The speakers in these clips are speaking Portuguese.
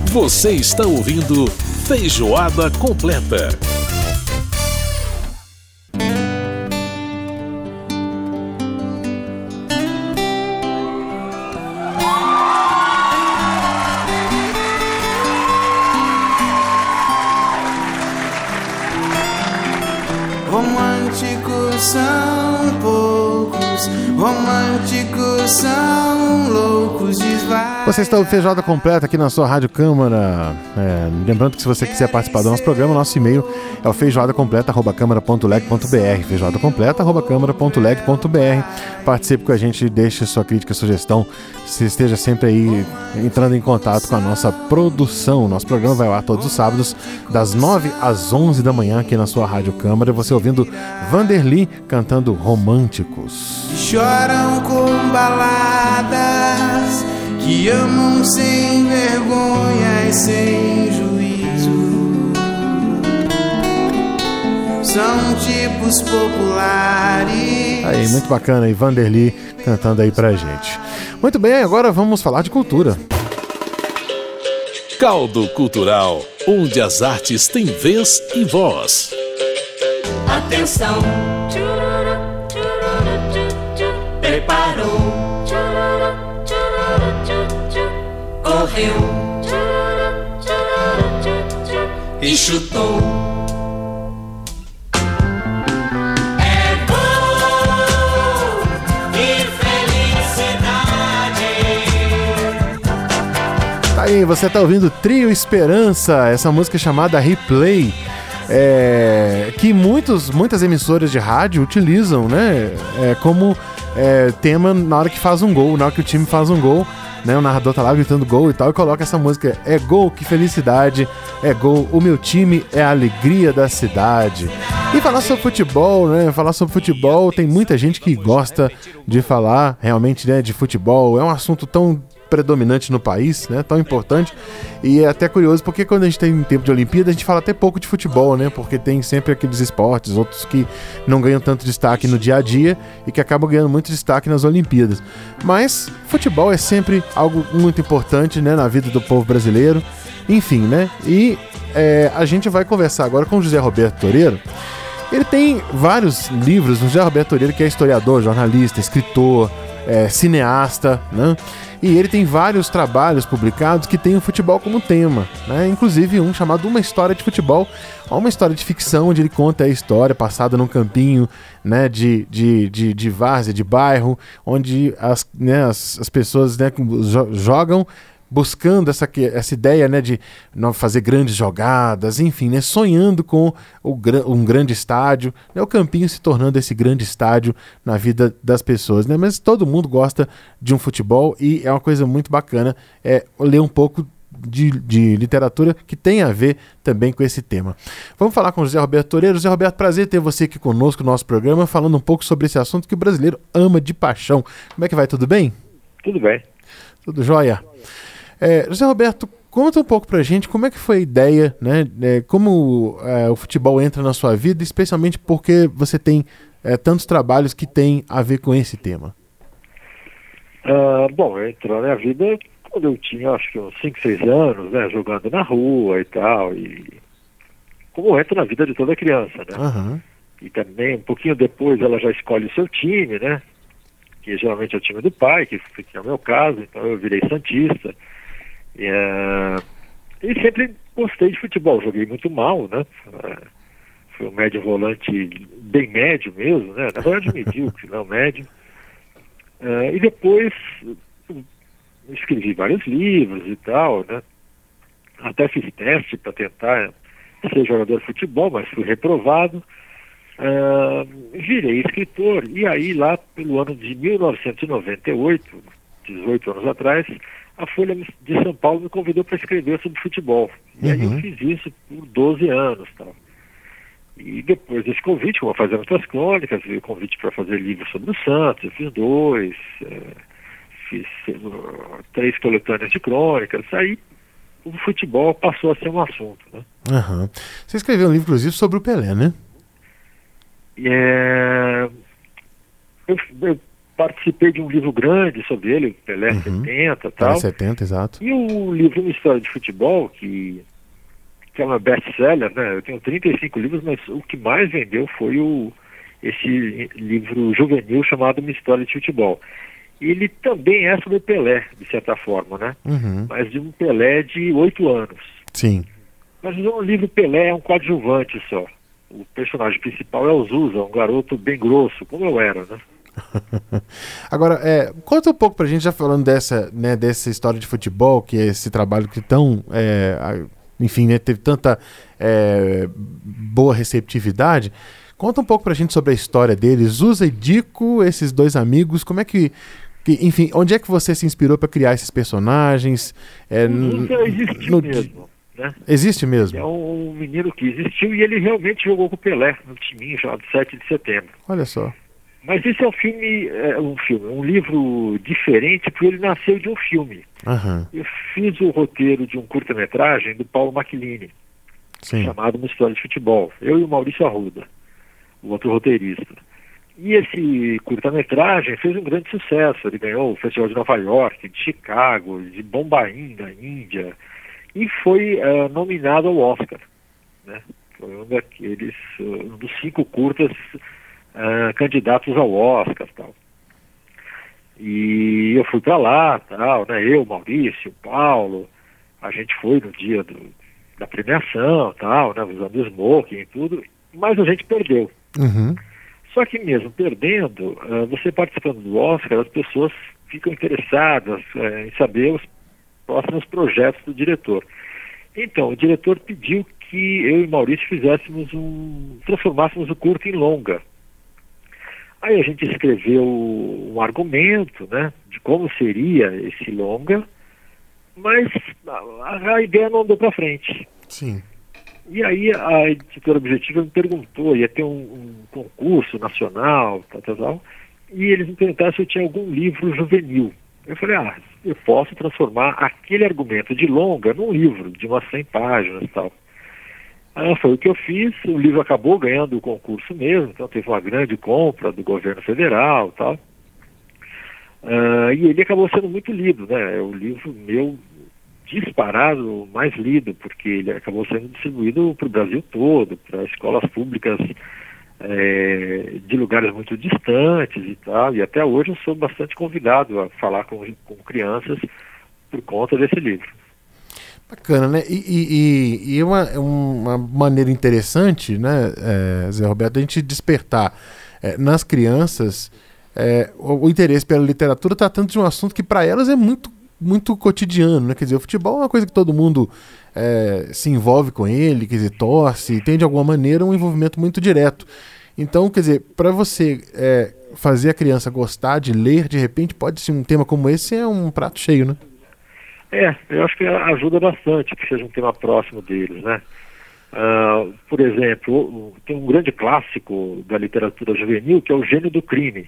Você está ouvindo Feijoada Completa. Românticos são poucos, românticos são loucos de vários. Você está ouvindo Feijoada Completa aqui na sua Rádio Câmara. Lembrando que se você quiser participar do nosso programa, nosso e-mail é o feijoadacompleta@câmara.leg.br, feijoadacompleta@câmara.leg.br. Participe com a gente, deixe sua crítica, sugestão, se esteja sempre aí entrando em contato com a nossa produção. Nosso programa vai ao ar todos os sábados, das 9 às 11 da manhã aqui na sua Rádio Câmara. Você ouvindo Vanderly cantando Românticos. Choram com baladas, que amam sem vergonha e sem juízo. São tipos populares. Aí, muito bacana, e Vanderly cantando aí pra gente. Muito bem, agora vamos falar de cultura. Caldo Cultural, onde as artes têm vez e voz. Atenção, preparou, correu e chutou. É gol, que felicidade. Tá aí, você tá ouvindo Trio Esperança, essa música chamada Replay. Que muitas emissoras de rádio utilizam, né, como tema na hora que faz um gol, na hora que o time faz um gol, né, o narrador tá lá gritando gol e tal, e coloca essa música, é gol, que felicidade, é gol, o meu time é a alegria da cidade. E falar sobre futebol, né, tem muita gente que gosta de falar realmente, né, de futebol, é um assunto tão predominante no país, né, tão importante, e é até curioso porque quando a gente tem tempo de Olimpíada a gente fala até pouco de futebol, né, porque tem sempre aqueles esportes, outros que não ganham tanto destaque no dia a dia e que acabam ganhando muito destaque nas Olimpíadas, mas futebol é sempre algo muito importante, né, na vida do povo brasileiro, enfim, né, e a gente vai conversar agora com o José Roberto Toreiro. Ele tem vários livros, o José Roberto Toreiro, que é historiador, jornalista, escritor, cineasta, né? E ele tem vários trabalhos publicados que tem o futebol como tema, né? Inclusive um chamado Uma História de Futebol, uma história de ficção onde ele conta a história passada num campinho, né, de várzea, de bairro, onde as pessoas, né, jogam buscando essa ideia, né, de não fazer grandes jogadas, enfim, né, sonhando com um grande estádio, né, o campinho se tornando esse grande estádio na vida das pessoas, né, mas todo mundo gosta de um futebol e é uma coisa muito bacana ler um pouco de literatura que tem a ver também com esse tema. Vamos falar com o José Roberto Toreiro. José Roberto, prazer ter você aqui conosco no nosso programa, falando um pouco sobre esse assunto que o brasileiro ama de paixão. Como é que vai? Tudo bem? Tudo bem. Tudo jóia? José Roberto, conta um pouco pra gente como é que foi a ideia, né, como o futebol entra na sua vida, especialmente porque você tem tantos trabalhos que têm a ver com esse tema. Bom, entrou na minha vida quando eu tinha, acho que uns 5, 6 anos, né, jogando na rua e tal, e como entra na vida de toda criança, né? Uhum. E também, um pouquinho depois, ela já escolhe o seu time, né, que geralmente é o time do pai, que é o meu caso, então eu virei santista. E sempre gostei de futebol, joguei muito mal, né? Fui um médio volante bem médio mesmo, né? Na verdade medíocre, não médio. E depois escrevi vários livros e tal, né? Até fiz teste para tentar ser jogador de futebol, mas fui reprovado. Virei escritor, e aí lá pelo ano de 1998, 18 anos atrás, a Folha de São Paulo me convidou para escrever sobre futebol. E aí eu fiz isso por 12 anos. Tal. E depois desse convite, como eu fazia muitas crônicas, veio o convite para fazer livros sobre o Santos, eu fiz 2, fiz 3 coletâneas de crônicas, aí o futebol passou a ser um assunto. Né? Uhum. Você escreveu um livro, inclusive, sobre o Pelé, né? Eu participei de um livro grande sobre ele, Pelé 70 e tal. Pelé 70, exato. E o livro Uma História de Futebol, que é uma best-seller, né? Eu tenho 35 livros, mas o que mais vendeu foi esse livro juvenil chamado Uma História de Futebol. Ele também é sobre Pelé, de certa forma, né? Mas de um Pelé de 8 anos. Sim. Mas no livro Pelé é um coadjuvante só. O personagem principal é o Zusa, um garoto bem grosso, como eu era, né? Agora, conta um pouco pra gente, já falando dessa história de futebol, que é esse trabalho que tão, enfim, né, teve tanta boa receptividade. Conta um pouco pra gente sobre a história deles, Zusa e Dico, esses dois amigos, como é que enfim, onde é que você se inspirou para criar esses personagens? Zusa existiu mesmo, né? Existe mesmo? É um menino que existiu e ele realmente jogou com o Pelé no timinho chamado 7 de Setembro. Olha só. Mas esse é um livro diferente porque ele nasceu de um filme. Eu fiz o roteiro de um curta-metragem do Paulo Macchilini, chamado Uma História de Futebol. Eu e o Maurício Arruda, o outro roteirista. E esse curta-metragem fez um grande sucesso. Ele ganhou o Festival de Nova York, de Chicago, de Bombaim, da Índia, e foi nominado ao Oscar, né? Foi um dos 5 curtas candidatos ao Oscar, tal. E eu fui para lá, tal, né? Eu, Maurício, Paulo, a gente foi no dia da premiação, tal, né? Usando smoking e tudo, mas a gente perdeu. Só que mesmo perdendo, você participando do Oscar, as pessoas ficam interessadas em saber os próximos projetos do diretor. Então, o diretor pediu que eu e Maurício transformássemos o curto em longa. Aí a gente escreveu um argumento, né, de como seria esse longa, mas a ideia não andou para frente. Sim. E aí a editora Objetiva me perguntou, ia ter um concurso nacional, tal, e eles me perguntaram se eu tinha algum livro juvenil. Eu falei, eu posso transformar aquele argumento de longa num livro de umas 100 páginas e tal. Foi o que eu fiz, o livro acabou ganhando o concurso mesmo, então teve uma grande compra do governo federal e tal. E ele acabou sendo muito lido, né? É o livro meu disparado mais lido, porque ele acabou sendo distribuído para o Brasil todo, para escolas públicas de lugares muito distantes e tal, e até hoje eu sou bastante convidado a falar com crianças por conta desse livro. Bacana, né? E uma maneira interessante, né, Zé Roberto, a gente despertar nas crianças o interesse pela literatura, tratando de um assunto que para elas é muito cotidiano, né? Quer dizer, o futebol é uma coisa que todo mundo se envolve com ele, quer dizer, torce, tem de alguma maneira um envolvimento muito direto. Então, quer dizer, para você fazer a criança gostar de ler, de repente, pode ser um tema como esse, é um prato cheio, né? Eu acho que ajuda bastante que seja um tema próximo deles, né? Por exemplo, tem um grande clássico da literatura juvenil, que é O Gênio do Crime,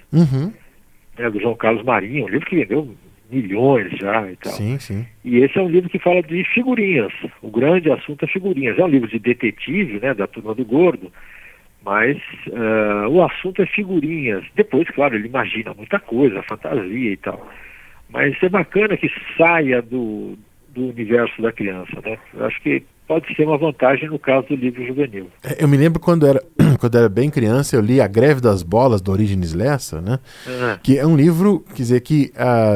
do João Carlos Marinho, um livro que vendeu milhões já e tal. Sim. E esse é um livro que fala de figurinhas. O grande assunto é figurinhas. É um livro de detetive, né, da Turma do Gordo, mas o assunto é figurinhas. Depois, claro, ele imagina muita coisa, fantasia e tal. Mas é bacana que saia do universo da criança, né? Eu acho que pode ser uma vantagem no caso do livro juvenil. Eu me lembro quando era bem criança, eu li A Greve das Bolas, do Orígenes Lessa, né? Que é um livro, quer dizer, que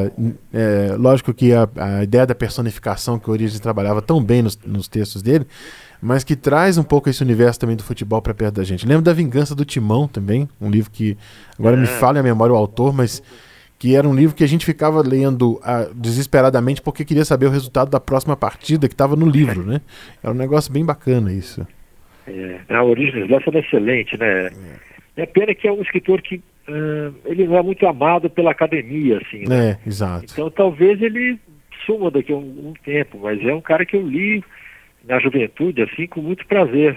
lógico que a ideia da personificação que o Orígenes trabalhava tão bem nos textos dele, mas que traz um pouco esse universo também do futebol para perto da gente. Lembro da Vingança do Timão também, um livro que agora me falha a memória o autor, mas que era um livro que a gente ficava lendo desesperadamente porque queria saber o resultado da próxima partida que estava no livro, né? Era um negócio bem bacana isso. A Orígenes Lessa é excelente, né? É pena que é um escritor que ele não é muito amado pela academia, assim, né? Exato. Então talvez ele suma daqui a um tempo, mas é um cara que eu li na juventude, assim, com muito prazer.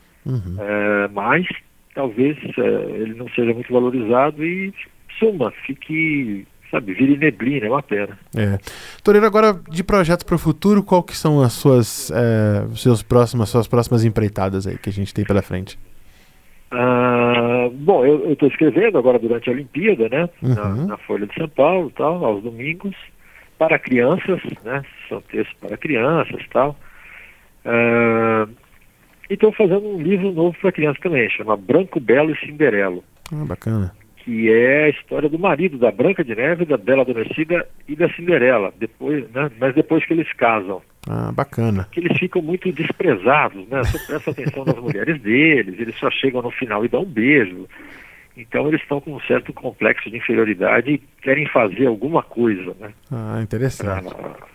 Mas talvez ele não seja muito valorizado e suma, fique, vire neblina, é uma pena. Toreiro, agora de projetos para o futuro, qual que são as suas próximas empreitadas aí que a gente tem pela frente? Bom, eu estou escrevendo agora durante a Olimpíada, né? Na Folha de São Paulo, tal, aos domingos, para crianças, né? São textos para crianças, tal. E estou fazendo um livro novo para criança também, chama Branco, Belo e Cinderelo. Bacana. Que é a história do marido da Branca de Neve, da Bela Adormecida e da Cinderela, depois, né? Mas depois que eles casam. Bacana. Que eles ficam muito desprezados, né? Você presta atenção nas mulheres deles, eles só chegam no final e dão um beijo. Então eles estão com um certo complexo de inferioridade e querem fazer alguma coisa, né? Interessante.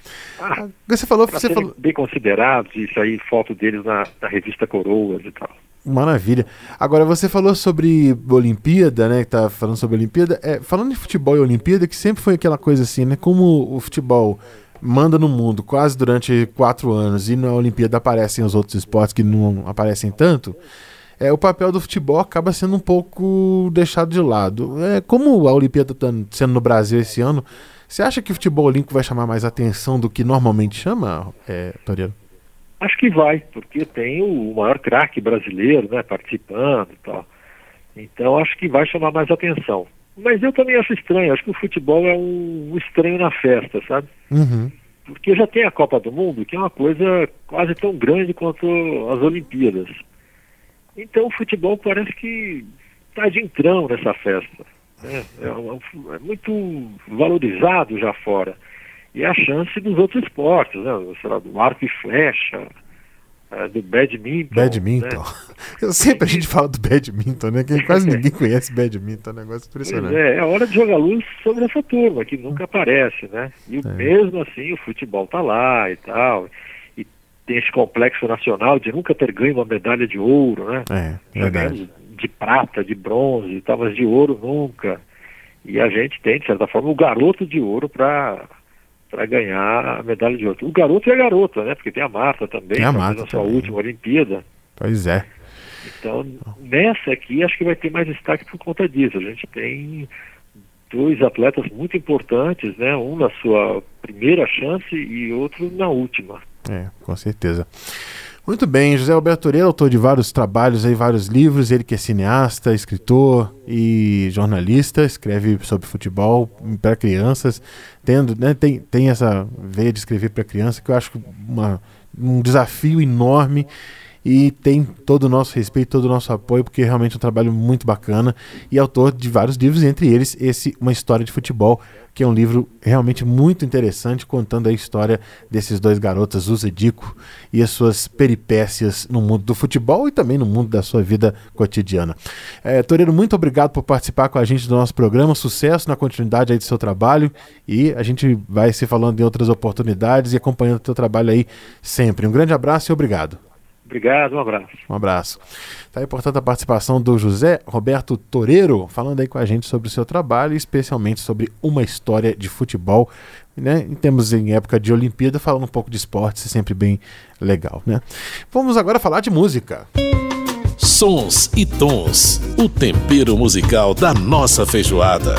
Você falou bem considerados, isso aí, foto deles na revista Coroas e tal. Maravilha. Agora, você falou sobre Olimpíada, né? Que tá falando sobre Olimpíada. Falando de futebol e Olimpíada, que sempre foi aquela coisa assim, né? Como o futebol manda no mundo quase durante 4 anos e na Olimpíada aparecem os outros esportes que não aparecem tanto, o papel do futebol acaba sendo um pouco deixado de lado. Como a Olimpíada está sendo no Brasil esse ano, você acha que o futebol olímpico vai chamar mais atenção do que normalmente chama, Toreiro? Acho que vai, porque tem o maior craque brasileiro, né, participando e tal. Então acho que vai chamar mais atenção. Mas eu também acho estranho, acho que o futebol é um estranho na festa, sabe? Porque já tem a Copa do Mundo, que é uma coisa quase tão grande quanto as Olimpíadas. Então o futebol parece que está de entrão nessa festa, né? É muito valorizado já fora. E a chance dos outros esportes, né? Sei lá, do arco e flecha, do badminton. Badminton. Né? A gente fala do badminton, né? Que quase ninguém conhece badminton, é um negócio impressionante. É hora de jogar luz sobre essa turma, que nunca aparece, né? E mesmo assim o futebol tá lá e tal. E tem esse complexo nacional de nunca ter ganho uma medalha de ouro, né? Verdade. De prata, de bronze e tal, mas de ouro nunca. E a gente tem, de certa forma, o garoto de ouro para ganhar a medalha de ouro. O garoto e a garota, né? Porque tem a Marta também, tem a Marta na sua última Olimpíada. Pois é. Então, nessa aqui, acho que vai ter mais destaque por conta disso. A gente tem 2 atletas muito importantes, né? Um na sua primeira chance e outro na última. Com certeza. Muito bem, José Alberto Toreiro, autor de vários trabalhos, vários livros, ele que é cineasta, escritor e jornalista, escreve sobre futebol para crianças, tem essa veia de escrever para criança que eu acho um desafio enorme e tem todo o nosso respeito, todo o nosso apoio, porque realmente é um trabalho muito bacana e autor de vários livros, entre eles Uma História de Futebol, que é um livro realmente muito interessante, contando a história desses 2 garotos, Zuza e Dico, e as suas peripécias no mundo do futebol e também no mundo da sua vida cotidiana. Toreiro, muito obrigado por participar com a gente do nosso programa, sucesso na continuidade aí do seu trabalho e a gente vai se falando em outras oportunidades e acompanhando o seu trabalho aí sempre. Um grande abraço e obrigado. Obrigado, um abraço. Um abraço. Tá aí, portanto, a participação do José Roberto Toreiro, falando aí com a gente sobre o seu trabalho, especialmente sobre Uma História de Futebol, né? Em época de Olimpíada, falando um pouco de esportes, é sempre bem legal, né? Vamos agora falar de música. Sons e tons, o tempero musical da nossa feijoada.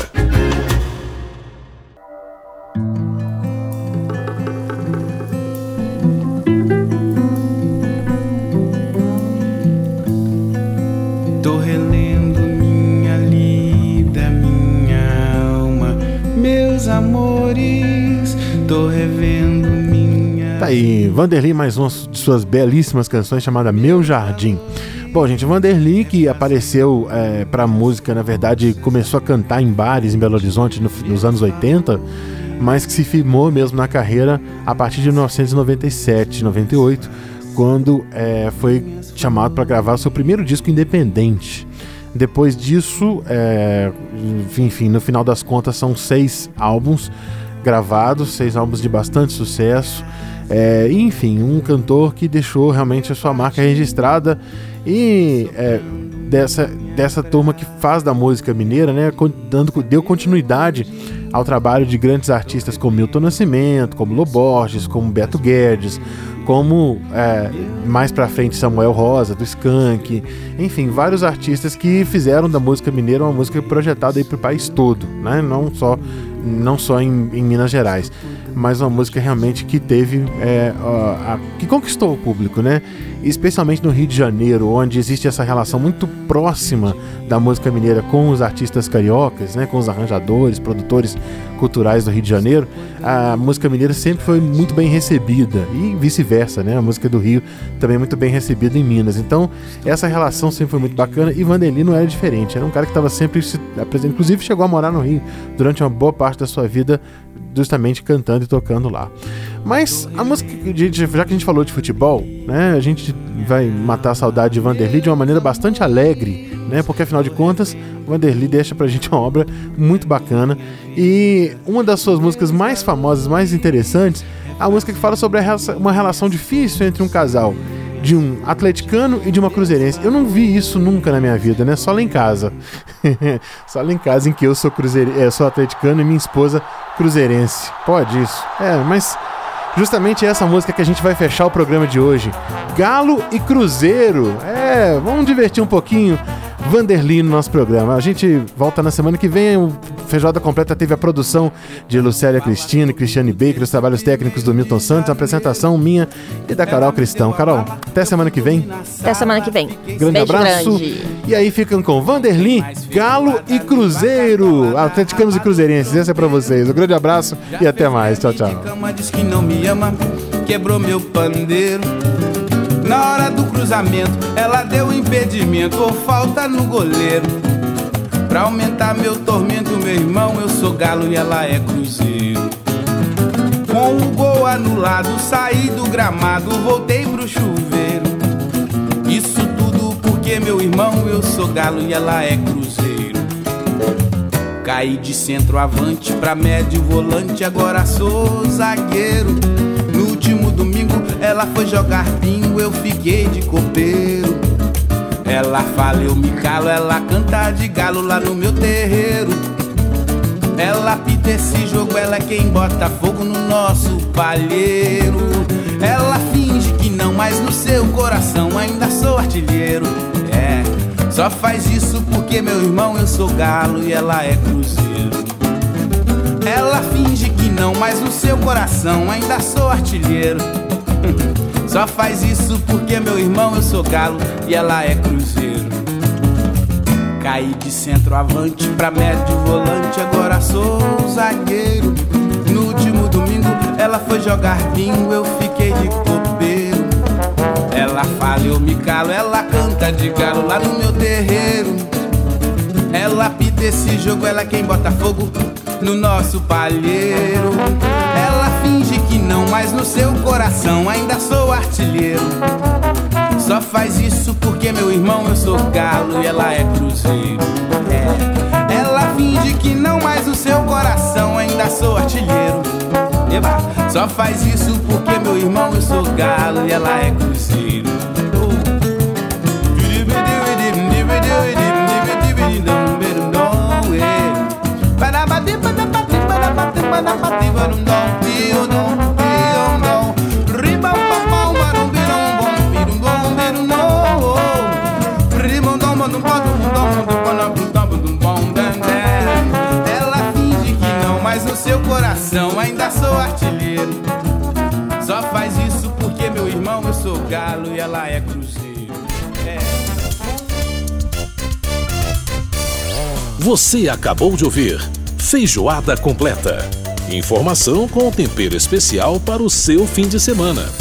Tô relendo minha lida, minha alma, meus amores, tô revendo minha... Tá aí, Vanderly, mais uma de suas belíssimas canções chamada Meu Jardim. Bom, gente, Vanderly, que apareceu pra música, na verdade, começou a cantar em bares em Belo Horizonte nos anos 80, mas que se firmou mesmo na carreira a partir de 1997, 98, quando foi chamado para gravar o seu primeiro disco independente. Depois disso, enfim, no final das contas são 6 álbuns gravados, 6 álbuns de bastante sucesso. Enfim, um cantor que deixou realmente a sua marca registrada e dessa turma que faz da música mineira, né, deu continuidade ao trabalho de grandes artistas como Milton Nascimento, como Lô Borges, como Beto Guedes, como mais pra frente Samuel Rosa, do Skank, enfim, vários artistas que fizeram da música mineira uma música projetada aí pro país todo, né? Não só em Minas Gerais. mas uma música realmente que teve, que conquistou o público, né? Especialmente no Rio de Janeiro, onde existe essa relação muito próxima da música mineira com os artistas cariocas, né? Com os arranjadores, produtores culturais do Rio de Janeiro. A música mineira sempre foi muito bem recebida e vice-versa, né? A música do Rio também é muito bem recebida em Minas. Então, essa relação sempre foi muito bacana e Vanderly não era diferente. Era um cara que estava sempre se apresentando, inclusive chegou a morar no Rio durante uma boa parte da sua vida, justamente cantando e tocando lá. Mas a música, já que a gente falou de futebol, né, a gente vai matar a saudade de Vanderly de uma maneira bastante alegre, né, porque afinal de contas, Vanderly deixa pra gente uma obra muito bacana. E uma das suas músicas mais famosas, mais interessantes, é a música que fala sobre uma relação difícil entre um casal, de um atleticano e de uma cruzeirense. Eu não vi isso nunca na minha vida, né? Só lá em casa. Só lá em casa, em que eu sou sou atleticano e minha esposa cruzeirense. Pode isso. Mas justamente essa música que a gente vai fechar o programa de hoje. Galo e Cruzeiro. Vamos divertir um pouquinho Vanderly no nosso programa. A gente volta na semana que vem. O Feijoada Completa teve a produção de Lucélia Cristina e Cristiane Baker, os trabalhos técnicos do Milton Santos, a apresentação minha e da Carol Cristão. Carol, até semana que vem. Até semana que vem. Grande beijo abraço. Grande. E aí ficam com Vanderly, Galo e Cruzeiro. Atleticanos e cruzeirenses. Esse é pra vocês. Um grande abraço e até mais. Tchau, tchau. Diz que não me ama, quebrou meu pandeiro. Na hora do cruzamento, ela deu impedimento ou falta no goleiro. Pra aumentar meu tormento, meu irmão, eu sou galo e ela é cruzeiro. Com o gol anulado, saí do gramado, voltei pro chuveiro. Isso tudo porque, meu irmão, eu sou galo e ela é cruzeiro. Caí de centroavante pra médio volante, agora sou zagueiro. No último domingo ela foi jogar bingo, eu fiquei de copeiro. Ela fala, eu me calo, ela canta de galo lá no meu terreiro. Ela pita esse jogo, ela é quem bota fogo no nosso palheiro. Ela finge que não, mas no seu coração ainda sou artilheiro. Só faz isso porque, meu irmão, eu sou galo e ela é cruzeiro. Ela finge que não, mas no seu coração ainda sou artilheiro. Só faz isso porque, meu irmão, eu sou galo e ela é cruzeiro. Caí de centroavante pra médio volante, agora sou zagueiro. No último domingo ela foi jogar bingo, eu fiquei de copeiro. Ela fala, eu me calo, ela canta de galo lá no meu terreiro. Ela pita esse jogo, ela é quem bota fogo no nosso palheiro. Ela finge que não, mas no seu coração ainda sou artilheiro. Só faz isso porque, meu irmão, eu sou galo e ela é cruzeiro. Ela finge que não, mas no seu coração ainda sou artilheiro. Só faz isso porque, meu irmão, eu sou galo e ela é cruzeiro. Ela finge que não, mas no seu coração ainda sou artilheiro. Só faz isso porque, meu irmão, eu sou galo e ela é cruzeiro. Você acabou de ouvir Feijoada Completa. Informação com tempero especial para o seu fim de semana.